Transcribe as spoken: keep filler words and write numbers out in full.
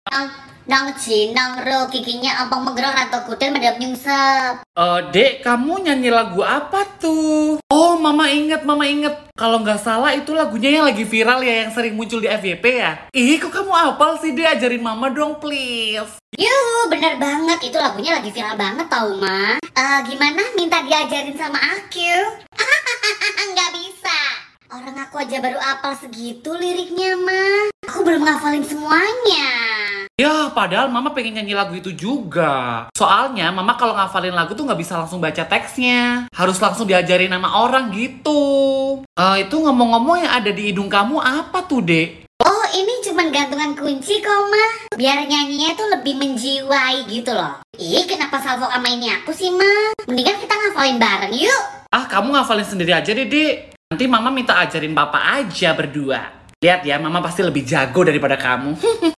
Nang nang chi nang ro giginya ampang menggerak atau kudan medap nyungsep. Eh, Dek, kamu nyanyi lagu apa tuh? Oh, Mama inget, Mama inget. Kalau nggak salah itu lagunya yang lagi viral ya, yang sering muncul di F Y P ya. Ih, kok kamu hafal sih, Dek? Ajarin Mama dong, please. Yuh, bener banget. Itu lagunya lagi viral banget tau, Ma. Eh, gimana minta diajarin sama aku? Nggak bisa. Orang aku aja baru apal segitu liriknya, Ma. Aku belum ngafalin semuanya. Ya, padahal Mama pengen nyanyi lagu itu juga. Soalnya Mama kalau ngafalin lagu tuh nggak bisa langsung baca teksnya. Harus langsung diajarin sama orang gitu. Eh, itu ngomong-ngomong yang ada di hidung kamu apa tuh, Dek? Oh, ini cuman gantungan kunci kok, Ma. Biar nyanyinya tuh lebih menjiwai gitu loh. Ih, kenapa salvo sama ini aku sih, Ma? Mendingan kita ngafalin bareng yuk. Ah, kamu ngafalin sendiri aja deh, Dek. Nanti Mama minta ajarin Papa aja berdua. Lihat ya, Mama pasti lebih jago daripada kamu.